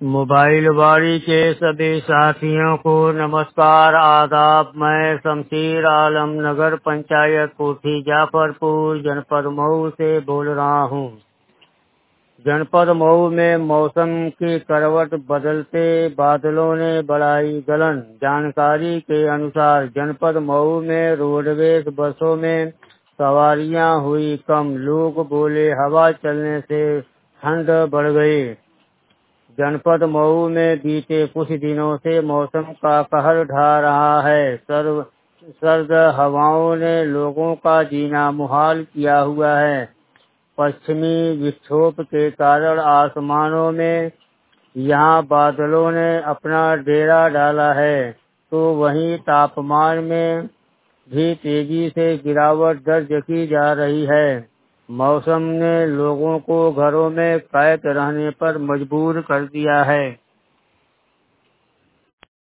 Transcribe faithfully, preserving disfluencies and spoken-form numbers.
Mobile वाड़ी के सभी साथियों को नमस्कार आदाब। मैं शमशीर आलम नगर पंचायत कोठी जाफरपुर जनपद मऊ से बोल रहा हूँ। जनपद मऊ में मौसम की करवट बदलते बादलों ने बढ़ाई गलन। जानकारी के अनुसार जनपद मऊ में रोडवेज बसों में सवारियां हुई कम। लोग बोले हवा चलने से ठंड बढ़ गई। जनपद मऊ में बीते कुछ दिनों से मौसम का कहर ढा रहा है। सर्द सर्द हवाओं ने लोगों का जीना मुहाल किया हुआ है। पश्चिमी विक्षोभ के कारण आसमानों में यहाँ बादलों ने अपना डेरा डाला है, तो वहीं तापमान में भी तेजी से गिरावट दर्ज की जा रही है। मौसम ने लोगों को घरों में कैद रहने पर मजबूर कर दिया है।